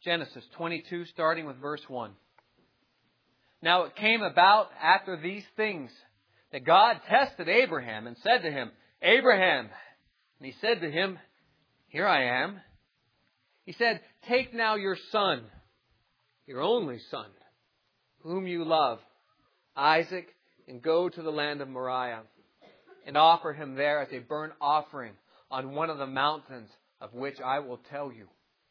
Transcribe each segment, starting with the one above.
Genesis 22, starting with verse 1. Now it came about after these things that God tested Abraham and said to him, Abraham. And he said to him, Here I am. He said, Take now your son, your only son, whom you love, Isaac, and go to the land of Moriah, and offer him there as a burnt offering on one of the mountains of which I will tell you.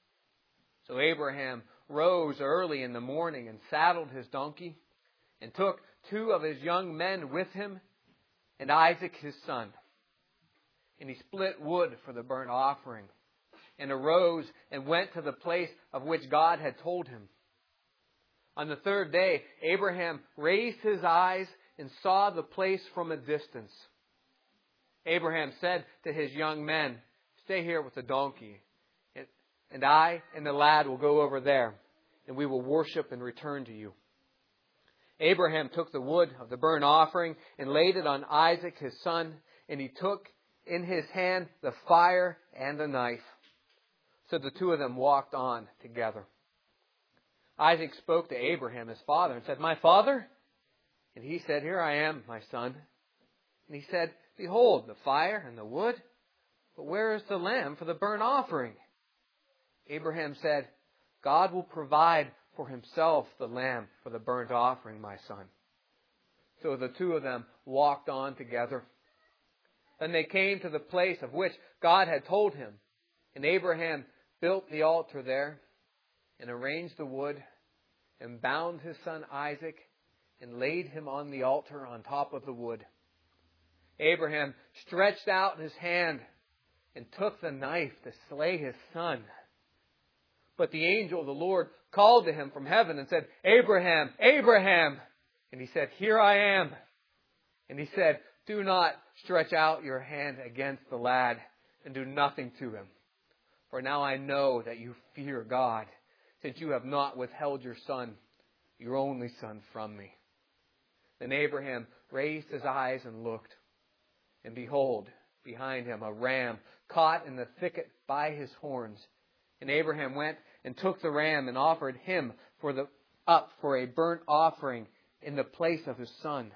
So Abraham rose early in the morning and saddled his donkey, and took 2 of his young men with him, and Isaac his son. And he split wood for the burnt offering, and arose and went to the place of which God had told him. On the 3rd day, Abraham raised his eyes and saw the place from a distance. Abraham said to his young men, Stay here with the donkey, and I and the lad will go over there, and we will worship and return to you. Abraham took the wood of the burnt offering and laid it on Isaac his son, and he took in his hand the fire and the knife. So the 2 of them walked on together. Isaac spoke to Abraham his father and said, My father? And he said, Here I am, my son. And he said, Behold, the fire and the wood, but where is the lamb for the burnt offering? Abraham said, God will provide for himself the lamb for the burnt offering, my son. So the 2 of them walked on together. Then they came to the place of which God had told him. And Abraham built the altar there, and arranged the wood, and bound his son Isaac, and laid him on the altar on top of the wood. Abraham stretched out his hand, and took the knife to slay his son. But the angel of the Lord called to him from heaven and said, Abraham, Abraham! And he said, Here I am. And he said, Do not stretch out your hand against the lad, and do nothing to him. For now I know that you fear God, since you have not withheld your son, your only son, from me. Then Abraham raised his eyes and looked, and behold, behind him a ram caught in the thicket by his horns. And Abraham went and took the ram and offered him up for a burnt offering in the place of his son.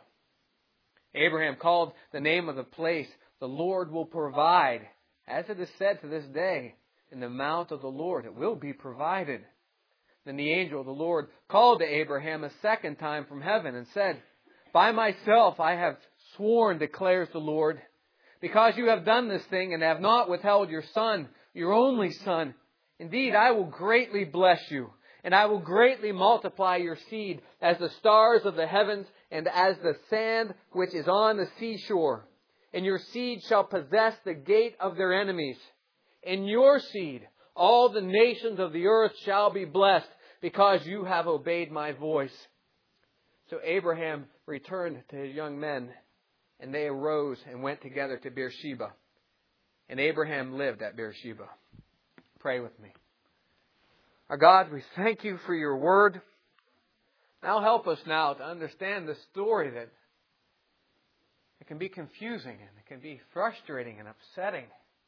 Abraham called the name of the place, The Lord will provide. As it is said to this day, In the mount of the Lord it will be provided. Then the angel of the Lord called to Abraham a second time from heaven and said, By myself I have sworn, declares the Lord, because you have done this thing and have not withheld your son, your only son. Indeed, I will greatly bless you, and I will greatly multiply your seed as the stars of the heavens and as the sand which is on the seashore. And your seed shall possess the gate of their enemies. In your seed, all the nations of the earth shall be blessed, because you have obeyed my voice. So Abraham returned to his young men, and they arose and went together to Beersheba. And Abraham lived at Beersheba. Pray with me. Our God, we thank you for your word. Now help us now to understand the story that it can be confusing and it can be frustrating and upsetting.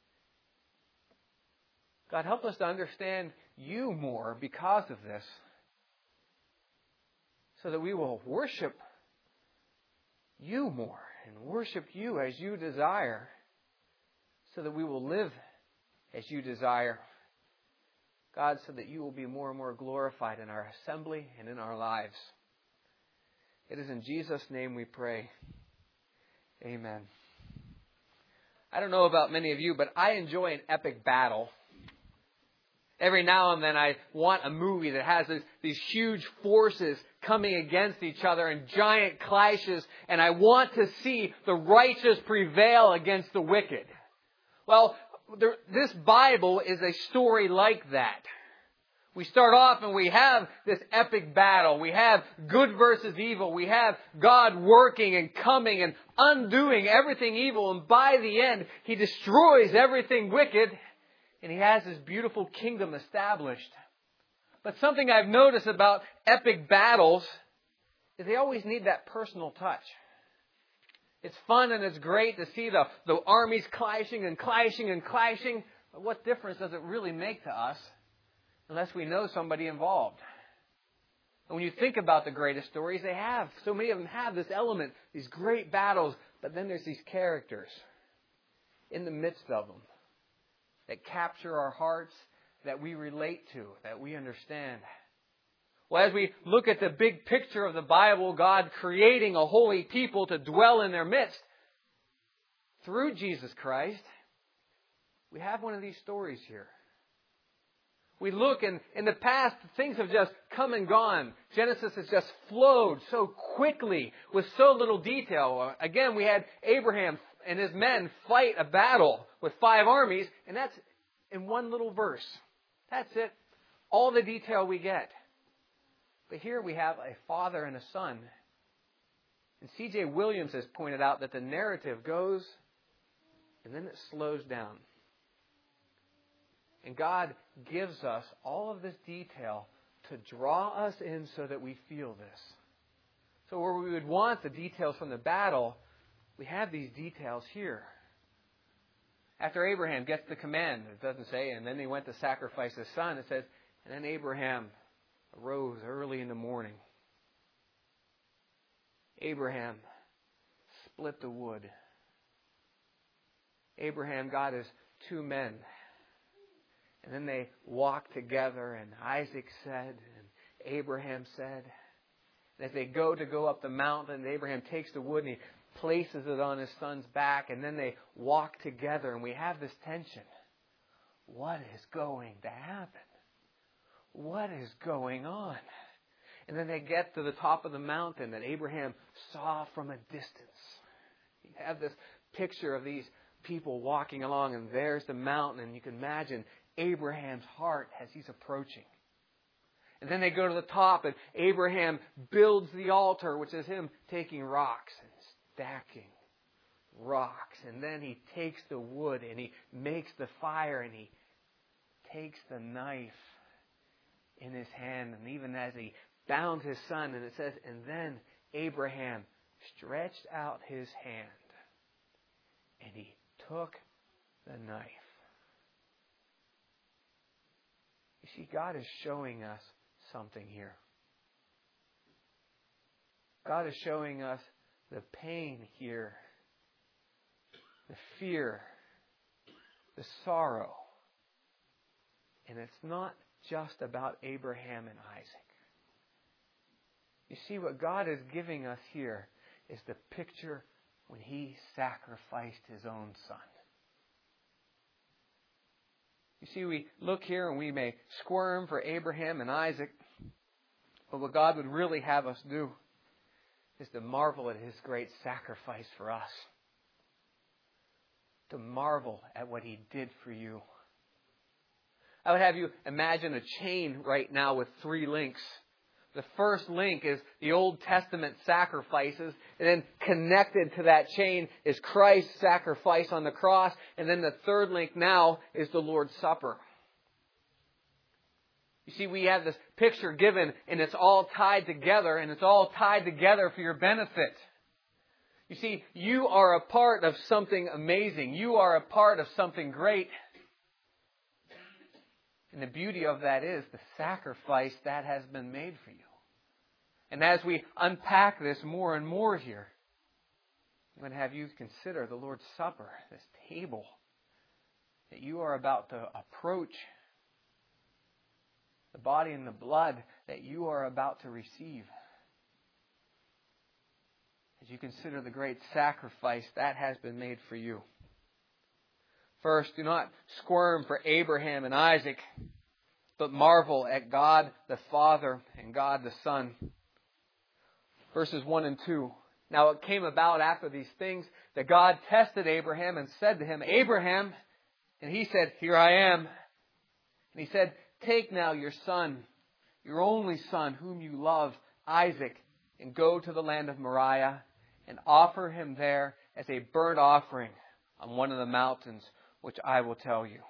God, help us to understand you more because of this, so that we will worship you more and worship you as you desire, so that we will live as you desire. God, so that you will be more and more glorified in our assembly and in our lives. It is in Jesus' name we pray. Amen. I don't know about many of you, but I enjoy an epic battle. Every now and then I want a movie that has these huge forces coming against each other and giant clashes, and I want to see the righteous prevail against the wicked. Well, this Bible is a story like that. We start off and we have this epic battle. We have good versus evil. We have God working and coming and undoing everything evil. And by the end, He destroys everything wicked. And He has His beautiful kingdom established. But something I've noticed about epic battles is they always need that personal touch. It's fun and it's great to see the armies clashing and clashing and clashing. But what difference does it really make to us unless we know somebody involved. And when you think about the greatest stories, they have. So many of them have this element, these great battles, but then there's these characters in the midst of them that capture our hearts, that we relate to, that we understand. Well, as we look at the big picture of the Bible, God creating a holy people to dwell in their midst through Jesus Christ, we have one of these stories here. We look, and in the past, things have just come and gone. Genesis has just flowed so quickly with so little detail. Again, we had Abraham and his men fight a battle with 5 armies, and that's in one little verse. That's it. All the detail we get. But here we have a father and a son. And C.J. Williams has pointed out that the narrative goes, and then it slows down. And God gives us all of this detail to draw us in so that we feel this. So where we would want the details from the battle, we have these details here. After Abraham gets the command, it doesn't say, and then he went to sacrifice his son. It says, and then Abraham arose early in the morning. Abraham split the wood. Abraham got his 2 men. And then they walked together, and Isaac said, and Abraham said. And as they go up the mountain, Abraham takes the wood and he places it on his son's back, and then they walk together, and we have this tension. What is going to happen? What is going on? And then they get to the top of the mountain that Abraham saw from a distance. You have this picture of these people walking along, and there's the mountain, and you can imagine Abraham's heart as he's approaching. And then they go to the top, and Abraham builds the altar, which is him taking rocks and stacking rocks. And then he takes the wood and he makes the fire, and he takes the knife in his hand. And even as he bound his son, and it says, and then Abraham stretched out his hand and he took the knife. You see, God is showing us something here. God is showing us the pain here, the fear, the sorrow. And it's not just about Abraham and Isaac. You see, what God is giving us here is the picture when He sacrificed His own Son. You see, we look here and we may squirm for Abraham and Isaac, but what God would really have us do is to marvel at His great sacrifice for us. To marvel at what He did for you. I would have you imagine a chain right now with 3 links. The first link is the Old Testament sacrifices, and then connected to that chain is Christ's sacrifice on the cross, and then the third link now is the Lord's Supper. You see, we have this picture given, and it's all tied together, and it's all tied together for your benefit. You see, you are a part of something amazing. You are a part of something great. And the beauty of that is the sacrifice that has been made for you. And as we unpack this more and more here, I'm going to have you consider the Lord's Supper, this table that you are about to approach, the body and the blood that you are about to receive. As you consider the great sacrifice that has been made for you. First, do not squirm for Abraham and Isaac, but marvel at God the Father and God the Son. Verses 1 and 2. Now it came about after these things that God tested Abraham and said to him, Abraham, and he said, Here I am. And he said, Take now your son, your only son, whom you love, Isaac, and go to the land of Moriah, and offer him there as a burnt offering on one of the mountains, which I will tell you.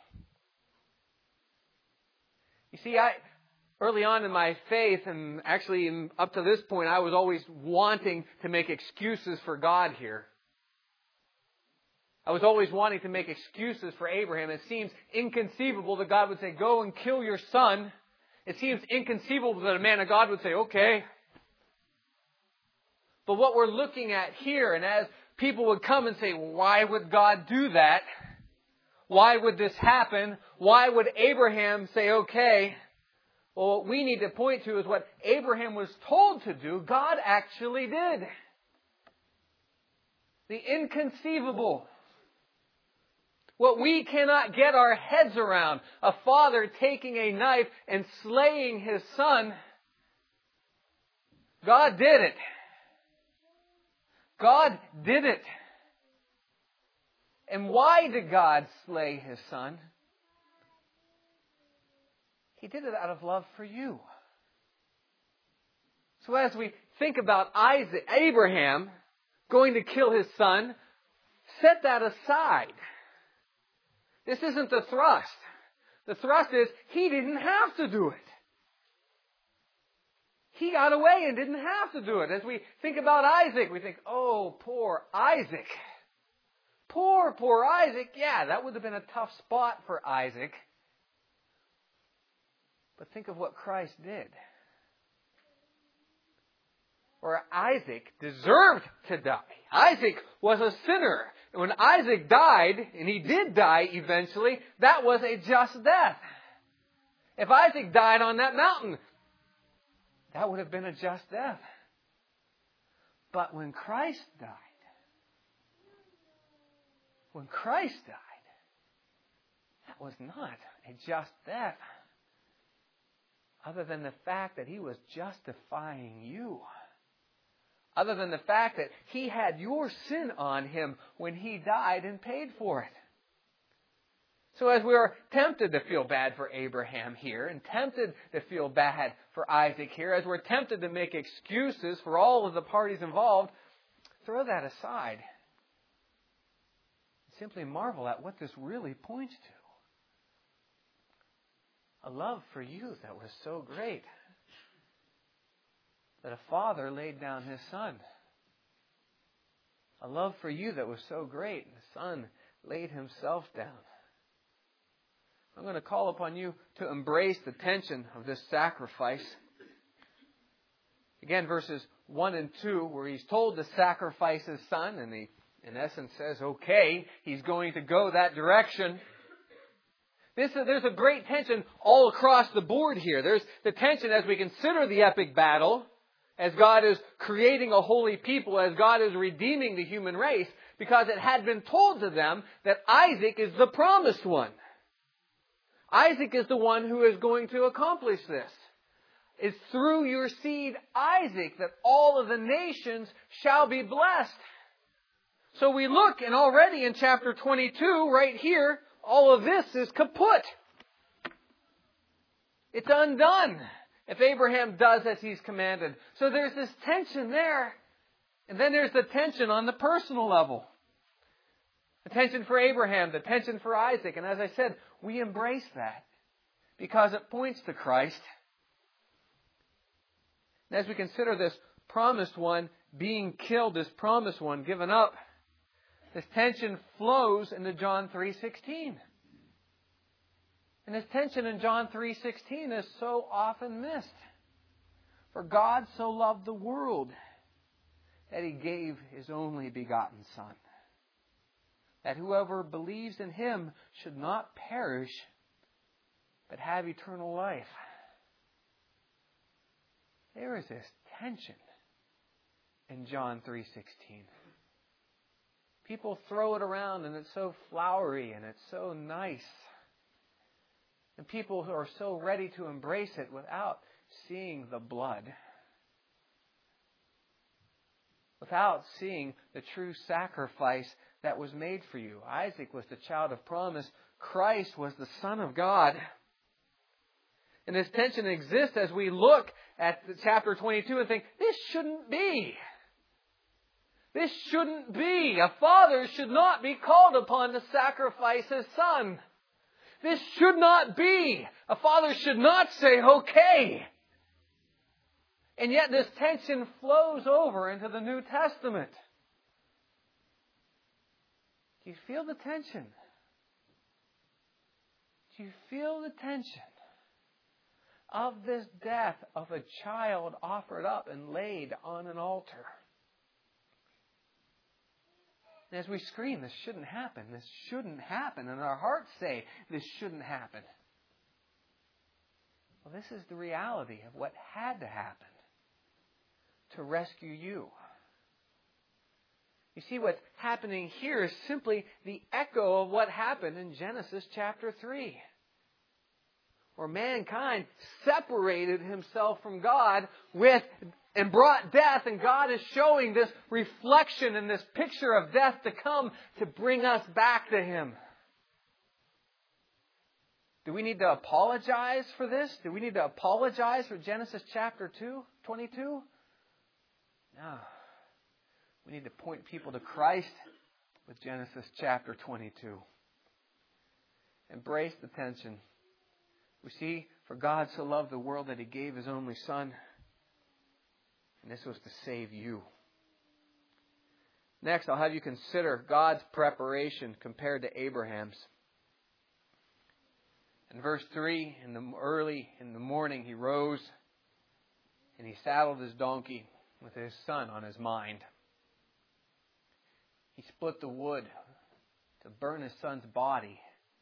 You see, early on in my faith, and actually up to this point, I was always wanting to make excuses for God here. I was always wanting to make excuses for Abraham. It seems inconceivable that God would say, Go and kill your son It seems inconceivable that a man of God would say, okay. But what we're looking at here, and as people would come and say, why would God do that? Why would this happen? Why would Abraham say, okay? Well, what we need to point to is what Abraham was told to do, God actually did. The inconceivable. What we cannot get our heads around. A father taking a knife and slaying his son. God did it. God did it. And why did God slay His Son? He did it out of love for you. So as we think about Abraham going to kill his son, set that aside. This isn't the thrust. The thrust is he didn't have to do it. He got away and didn't have to do it. As we think about Isaac, we think, oh, poor Isaac. Poor Isaac. Yeah, that would have been a tough spot for Isaac. But think of what Christ did. Where Isaac deserved to die. Isaac was a sinner. And when Isaac died, and he did die eventually, that was a just death. If Isaac died on that mountain, that would have been a just death. But when Christ died, that was not a just death. Other than the fact that He was justifying you. Other than the fact that He had your sin on Him when He died and paid for it. So as we are tempted to feel bad for Abraham here, and tempted to feel bad for Isaac here, as we're tempted to make excuses for all of the parties involved, throw that aside. Simply marvel at what this really points to. A love for you that was so great that a father laid down his son. A love for you that was so great, the son laid himself down. I'm going to call upon you to embrace the tension of this sacrifice. Again, verses 1 and 2, where he's told to sacrifice his son, and he, in essence, says, okay, he's going to go that direction. There's a great tension all across the board here. There's the tension as we consider the epic battle, as God is creating a holy people, as God is redeeming the human race, because it had been told to them that Isaac is the promised one. Isaac is the one who is going to accomplish this. It's through your seed, Isaac, that all of the nations shall be blessed. So we look, and already in chapter 22, right here, all of this is kaput. It's undone if Abraham does as he's commanded. So there's this tension there. And then there's the tension on the personal level. The tension for Abraham, the tension for Isaac. And as I said, we embrace that because it points to Christ. And as we consider this promised one being killed, this promised one given up, this tension flows into John 3:16. And this tension in John 3:16 is so often missed. For God so loved the world that He gave His only begotten Son, that whoever believes in Him should not perish, but have eternal life. There is this tension in John 3:16. People throw it around and it's so flowery and it's so nice. And people who are so ready to embrace it without seeing the blood. Without seeing the true sacrifice that was made for you. Isaac was the child of promise. Christ was the Son of God. And this tension exists as we look at chapter 22 and think, this shouldn't be. This shouldn't be. A father should not be called upon to sacrifice his son. This should not be. A father should not say, okay. And yet this tension flows over into the New Testament. Do you feel the tension? Do you feel the tension? of this death of a child offered up and laid on an altar. And as we scream, this shouldn't happen. This shouldn't happen. And our hearts say, this shouldn't happen. Well, this is the reality of what had to happen to rescue you. You see, what's happening here is simply the echo of what happened in Genesis chapter 3. Where mankind separated himself from God and brought death, and God is showing this reflection and this picture of death to come to bring us back to Him. Do we need to apologize for this? Do we need to apologize for Genesis chapter 22? No. We need to point people to Christ with Genesis chapter 22. Embrace the tension. We see, for God so loved the world that He gave His only Son. And this was to save you. Next, I'll have you consider God's preparation compared to Abraham's. In verse 3, early in the morning, he rose and he saddled his donkey with his son on his mind. He split the wood to burn his son's body.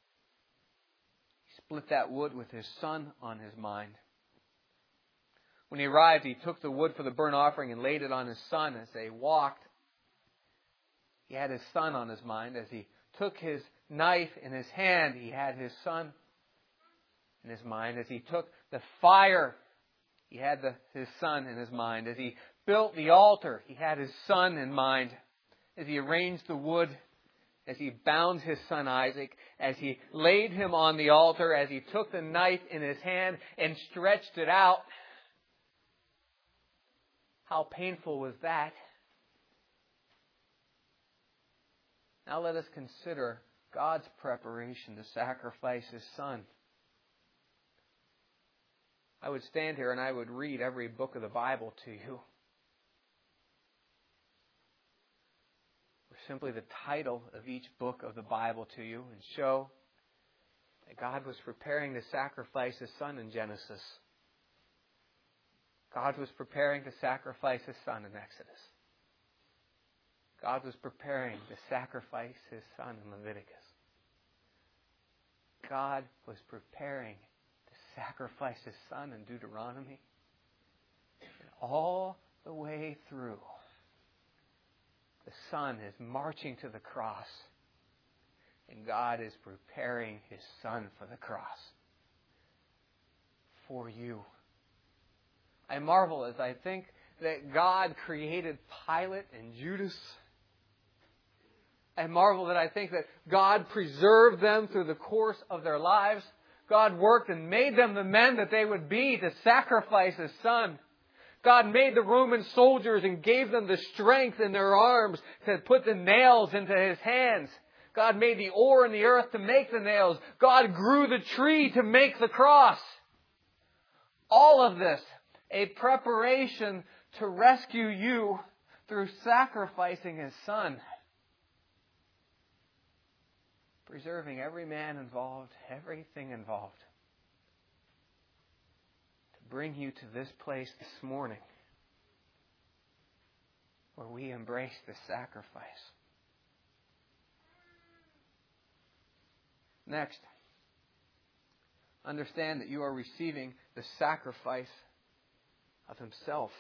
He split that wood with his son on his mind. When he arrived, he took the wood for the burnt offering and laid it on his son as they walked. He had his son on his mind. As he took his knife in his hand, he had his son in his mind. As he took the fire, he had his son in his mind. As he built the altar, he had his son in mind. As he arranged the wood, as he bound his son Isaac, as he laid him on the altar, as he took the knife in his hand and stretched it out. How painful was that? Now let us consider God's preparation to sacrifice His Son. I would stand here and I would read every book of the Bible to you. Or simply the title of each book of the Bible to you and show that God was preparing to sacrifice His Son in Genesis. God was preparing to sacrifice His Son in Exodus. God was preparing to sacrifice His Son in Leviticus. God was preparing to sacrifice His Son in Deuteronomy. And all the way through, the Son is marching to the cross. And God is preparing His Son for the cross. For you. I marvel as I think that God created Pilate and Judas. I marvel that I think that God preserved them through the course of their lives. God worked and made them the men that they would be to sacrifice His Son. God made the Roman soldiers and gave them the strength in their arms to put the nails into His hands. God made the ore in the earth to make the nails. God grew the tree to make the cross. All of this, a preparation to rescue you through sacrificing His Son. Preserving every man involved, everything involved. To bring you to this place this morning where we embrace the sacrifice. Next, understand that you are receiving the sacrifice of Himself.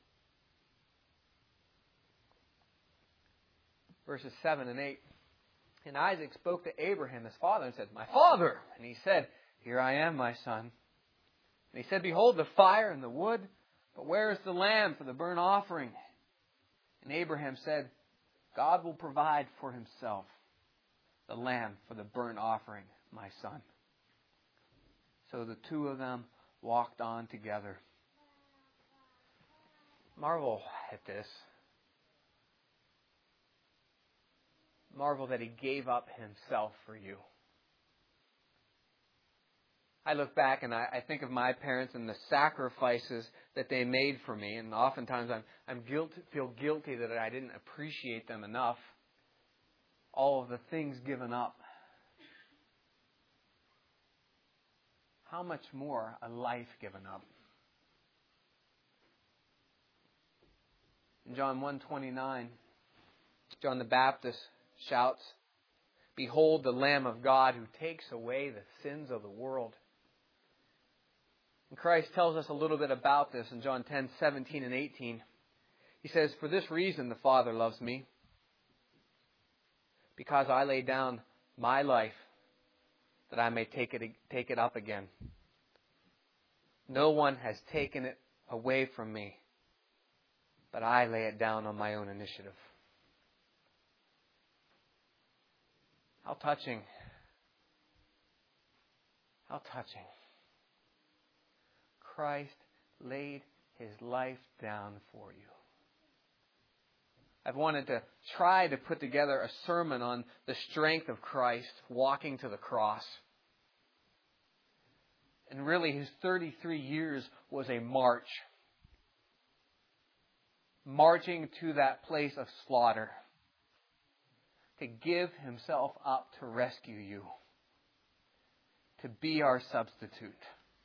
Verses 7 and 8. And Isaac spoke to Abraham, his father, and said, "My father!" And he said, "Here I am, my son." And he said, "Behold the fire and the wood, but where is the lamb for the burnt offering?" And Abraham said, "God will provide for Himself the lamb for the burnt offering, my son." So the two of them walked on together. Marvel at this. Marvel that He gave up Himself for you. I look back and I think of my parents and the sacrifices that they made for me, and oftentimes I feel guilty that I didn't appreciate them enough. All of the things given up. how much more a life given up? In John 1:29, John the Baptist shouts, "Behold the Lamb of God who takes away the sins of the world." And Christ tells us a little bit about this in John 10:17 and 18. He says, "For this reason the Father loves me, because I lay down my life that I may take it up again. No one has taken it away from me, but I lay it down on my own initiative." How touching. How touching. Christ laid His life down for you. I've wanted to try to put together a sermon on the strength of Christ walking to the cross. And really, His 33 years was a march. Marching to that place of slaughter. To give Himself up to rescue you. To be our substitute.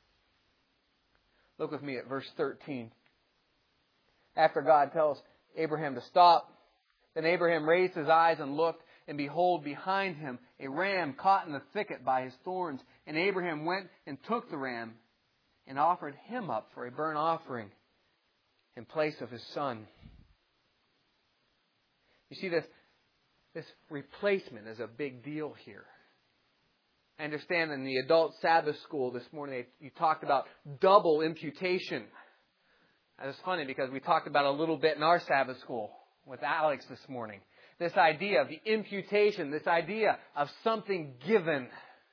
Look with me at verse 13. After God tells Abraham to stop, then Abraham raised his eyes and looked, and behold, behind him a ram caught in the thicket by his thorns. And Abraham went and took the ram and offered him up for a burnt offering in place of his son. You see, this replacement is a big deal here. I understand in the adult Sabbath school this morning, you talked about double imputation. That was funny because we talked about it a little bit in our Sabbath school with Alex this morning. This idea of the imputation, this idea of something given.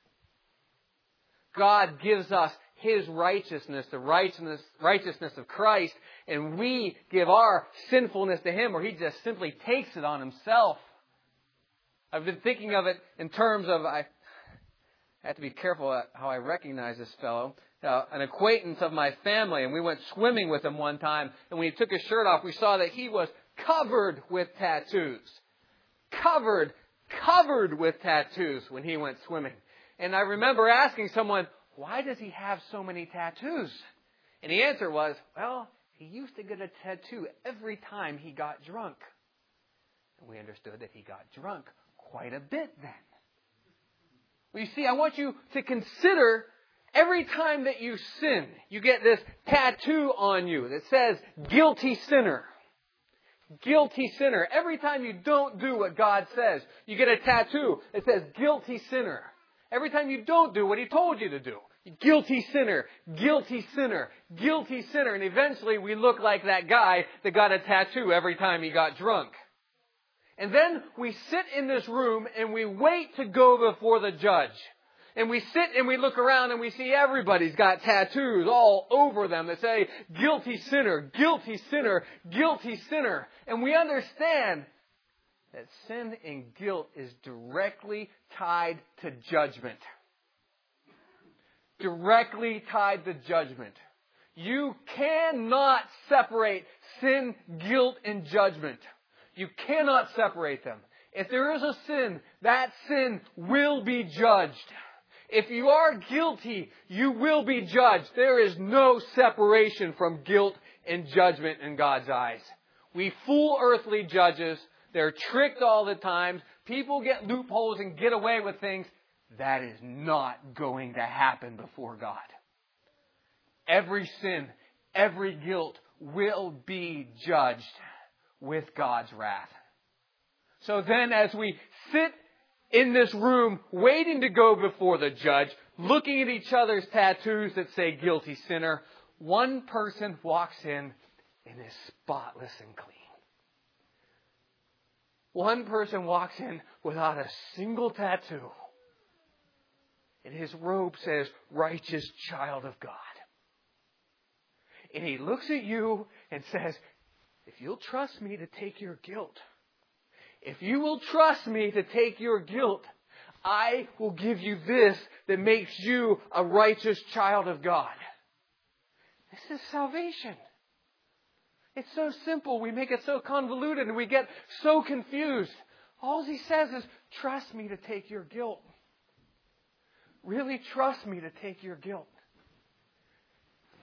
God gives us His righteousness, the righteousness of Christ, and we give our sinfulness to Him, or He just simply takes it on Himself. I've been thinking of it in terms of, I have to be careful how I recognize this fellow. An acquaintance of my family, and we went swimming with him one time, and when he took his shirt off, we saw that he was covered with tattoos. Covered with tattoos when he went swimming. And I remember asking someone, "Why does he have so many tattoos?" And the answer was, well, he used to get a tattoo every time he got drunk. And we understood that he got drunk quite a bit then. Well, you see, I want you to consider every time that you sin, you get this tattoo on you that says, guilty sinner. Guilty sinner. Every time you don't do what God says, you get a tattoo that says, guilty sinner. Every time you don't do what He told you to do, guilty sinner, guilty sinner, guilty sinner. And eventually we look like that guy that got a tattoo every time he got drunk. And then we sit in this room and we wait to go before the judge. And we sit and we look around and we see everybody's got tattoos all over them that say, guilty sinner, guilty sinner, guilty sinner. And we understand that sin and guilt is directly tied to judgment. Directly tied to judgment. You cannot separate sin, guilt, and judgment. You cannot separate them. If there is a sin, that sin will be judged. If you are guilty, you will be judged. There is no separation from guilt and judgment in God's eyes. We fool earthly judges. They're tricked all the time. People get loopholes and get away with things. That is not going to happen before God. Every sin, every guilt will be judged with God's wrath. So then as we sit in this room waiting to go before the judge, looking at each other's tattoos that say guilty sinner, one person walks in and is spotless and clean. One person walks in without a single tattoo. And his robe says, righteous child of God. And he looks at you and says, if you'll trust me to take your guilt, if you will trust me to take your guilt, I will give you this that makes you a righteous child of God. This is salvation. It's so simple. We make it so convoluted and we get so confused. All He says is, trust me to take your guilt. Really trust me to take your guilt.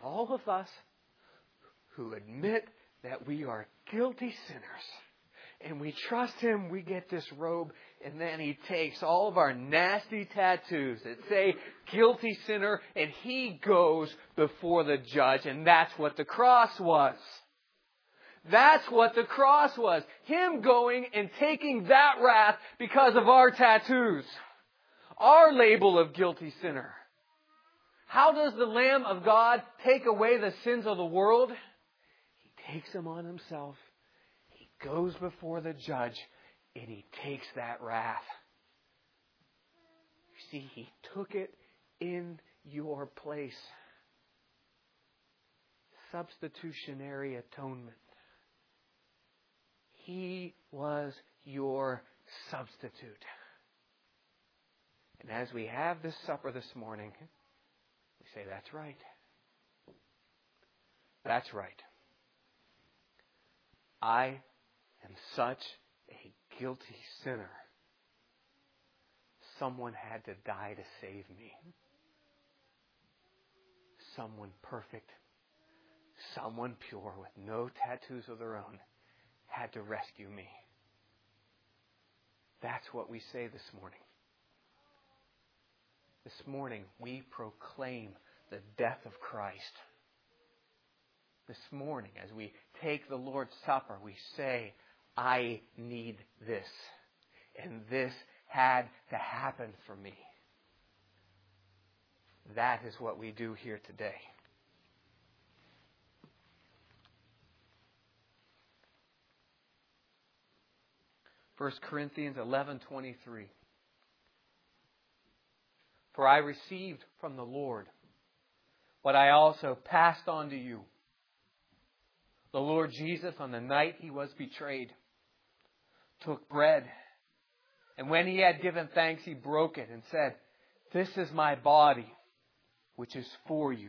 all of us who admit that we are guilty sinners, and we trust Him, we get this robe, and then He takes all of our nasty tattoos that say guilty sinner, and He goes before the judge. And that's what the cross was. That's what the cross was. Him going and taking that wrath because of our tattoos. Our label of guilty sinner. How does the Lamb of God take away the sins of the world? He takes them on Himself. He goes before the judge and He takes that wrath. You see, He took it in your place. Substitutionary atonement. He was your substitute. And as we have this supper this morning, we say, that's right. That's right. I am such a guilty sinner. Someone had to die to save me. Someone perfect, someone pure with no tattoos of their own had to rescue me. That's what we say this morning. This morning we proclaim the death of Christ. This morning as we take the Lord's Supper, we say, I need this. And this had to happen for me. That is what we do here today. First Corinthians 11:23. For I received from the Lord what I also passed on to you. The Lord Jesus, on the night He was betrayed, took bread, and when He had given thanks, He broke it and said, This is my body, which is for you.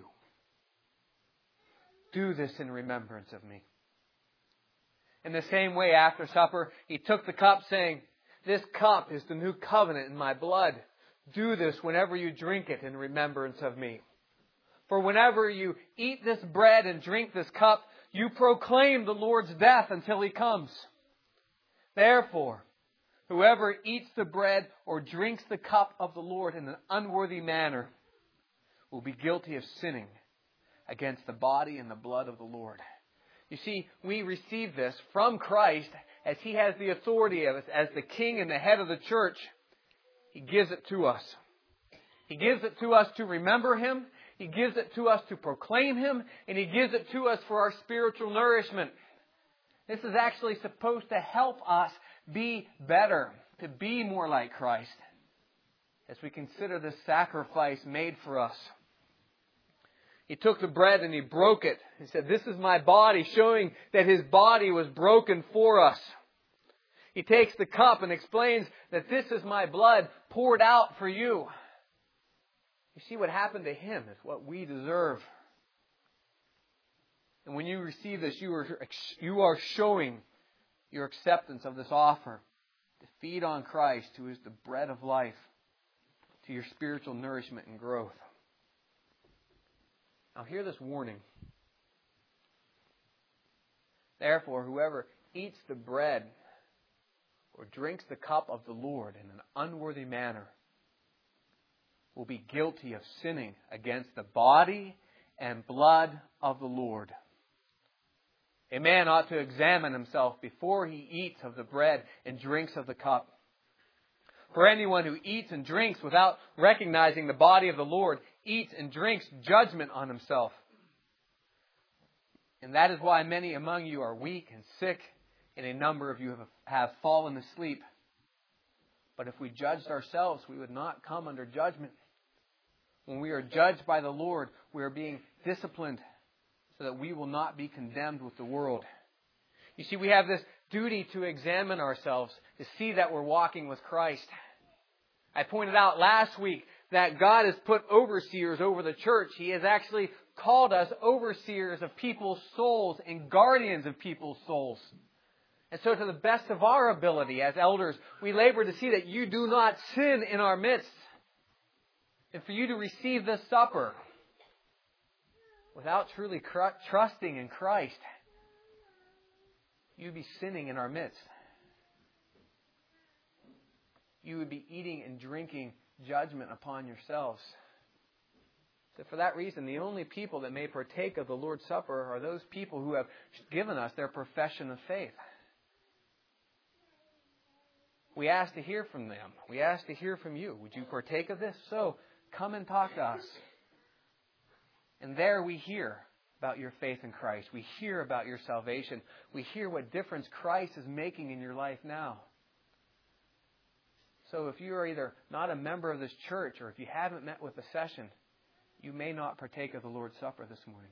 Do this in remembrance of me. In the same way, after supper, He took the cup, saying, This cup is the new covenant in my blood. Do this whenever you drink it in remembrance of me. For whenever you eat this bread and drink this cup, you proclaim the Lord's death until He comes. Therefore, whoever eats the bread or drinks the cup of the Lord in an unworthy manner will be guilty of sinning against the body and the blood of the Lord. You see, we receive this from Christ as He has the authority of it as the King and the head of the church. He gives it to us. He gives it to us to remember Him. He gives it to us to proclaim Him. And He gives it to us for our spiritual nourishment. This is actually supposed to help us be better, to be more like Christ, as we consider this sacrifice made for us. He took the bread and He broke it. He said, This is my body, showing that His body was broken for us. He takes the cup and explains that this is my blood poured out for you. You see, what happened to Him is what we deserve. And when you receive this, you are showing your acceptance of this offer to feed on Christ, who is the bread of life, to your spiritual nourishment and growth. Now hear this warning. Therefore, whoever eats the bread or drinks the cup of the Lord in an unworthy manner will be guilty of sinning against the body and blood of the Lord. A man ought to examine himself before he eats of the bread and drinks of the cup. For anyone who eats and drinks without recognizing the body of the Lord eats and drinks judgment on himself. And that is why many among you are weak and sick, and a number of you have fallen asleep. But if we judged ourselves, we would not come under judgment. When we are judged by the Lord, we are being disciplined so that we will not be condemned with the world. You see, we have this duty to examine ourselves, to see that we're walking with Christ. I pointed out last week that God has put overseers over the church. He has actually called us overseers of people's souls and guardians of people's souls. And so to the best of our ability as elders, we labor to see that you do not sin in our midst. And for you to receive this supper, without truly trusting in Christ, you'd be sinning in our midst. You would be eating and drinking judgment upon yourselves. So for that reason, the only people that may partake of the Lord's Supper are those people who have given us their profession of faith. We ask to hear from them. We ask to hear from you. Would you partake of this? So, come and talk to us. And there we hear about your faith in Christ. We hear about your salvation. We hear what difference Christ is making in your life now. So if you are either not a member of this church or if you haven't met with the session, you may not partake of the Lord's Supper this morning.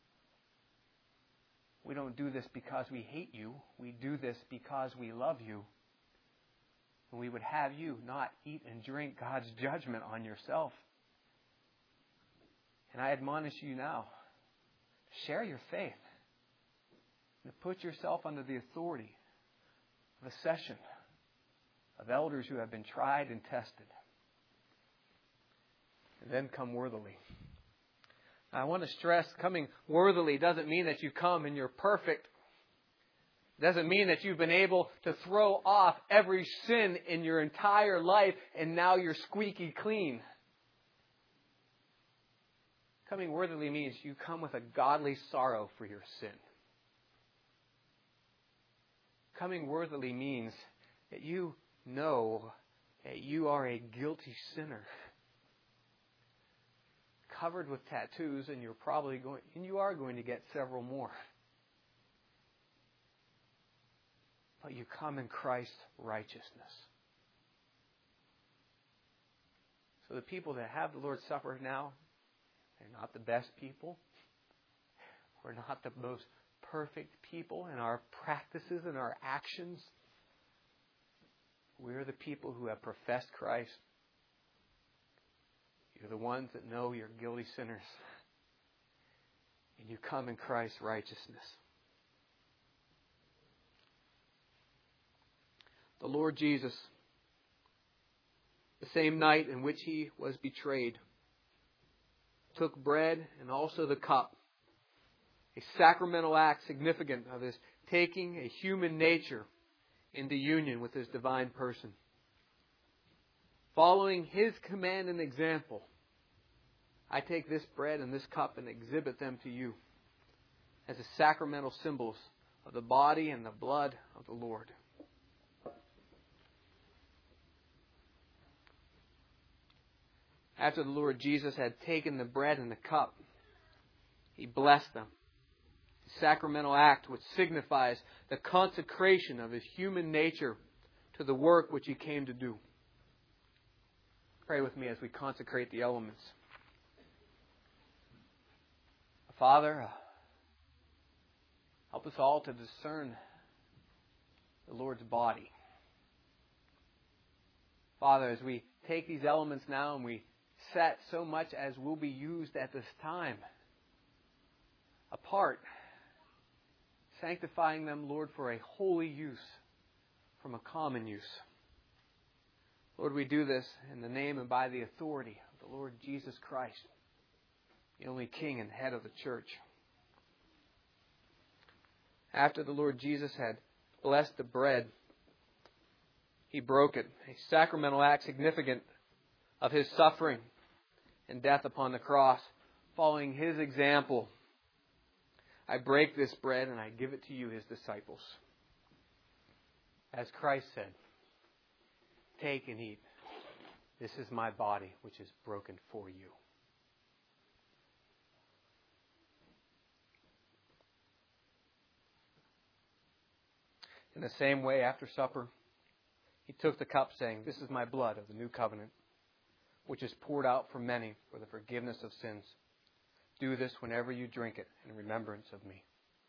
We don't do this because we hate you. We do this because we love you. And we would have you not eat and drink God's judgment on yourself. And I admonish you now, share your faith. And put yourself under the authority of a session of elders who have been tried and tested. And then come worthily. I want to stress, coming worthily doesn't mean that you come and you're perfect. It doesn't mean that you've been able to throw off every sin in your entire life and now you're squeaky clean. Coming worthily means you come with a godly sorrow for your sin. Coming worthily means that you know that you are a guilty sinner, covered with tattoos, and you are going to get several more. But you come in Christ's righteousness. So the people that have the Lord's Supper now, they're not the best people. We're not the most perfect people in our practices and our actions. We're the people who have professed Christ. You're the ones that know you're guilty sinners. And you come in Christ's righteousness. The Lord Jesus, the same night in which He was betrayed, took bread and also the cup, a sacramental act significant of His taking a human nature into union with His divine person. Following His command and example, I take this bread and this cup and exhibit them to you as a sacramental symbols of the body and the blood of the Lord. After the Lord Jesus had taken the bread and the cup, He blessed them. The sacramental act which signifies the consecration of His human nature to the work which He came to do. Pray with me as we consecrate the elements. Father, help us all to discern the Lord's body. Father, as we take these elements now and we set so much as will be used at this time apart, sanctifying them, Lord, for a holy use from a common use. Lord, we do this in the name and by the authority of the Lord Jesus Christ, the only King and head of the church. After the Lord Jesus had blessed the bread, He broke it, a sacramental act significant of His suffering and death upon the cross. Following His example, I break this bread and I give it to you, His disciples. As Christ said, take and eat. This is my body, which is broken for you. In the same way, after supper, He took the cup, saying, this is my blood of the new covenant, which is poured out for many for the forgiveness of sins. Do this whenever you drink it in remembrance of me.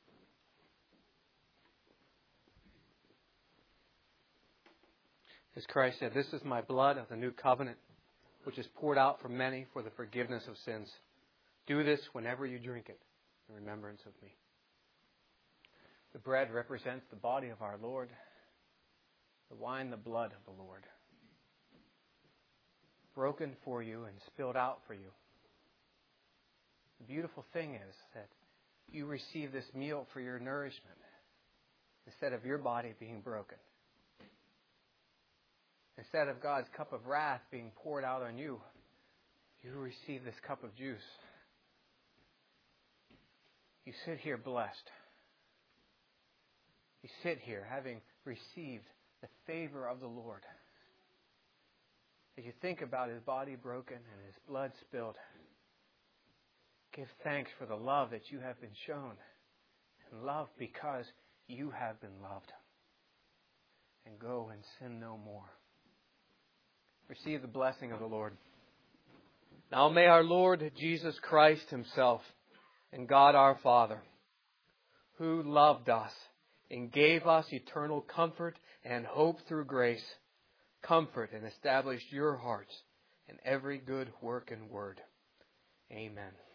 As Christ said, this is my blood of the new covenant, which is poured out for many for the forgiveness of sins. Do this whenever you drink it in remembrance of me. The bread represents the body of our Lord, the wine, the blood of the Lord, broken for you and spilled out for you. The beautiful thing is that you receive this meal for your nourishment instead of your body being broken. Instead of God's cup of wrath being poured out on you, you receive this cup of juice. You sit here blessed. You sit here having received the favor of the Lord. As you think about His body broken and His blood spilled, give thanks for the love that you have been shown. And love because you have been loved. And go and sin no more. Receive the blessing of the Lord. Now may our Lord Jesus Christ Himself and God our Father, who loved us and gave us eternal comfort and hope through grace, comfort and establish your hearts in every good work and word. Amen.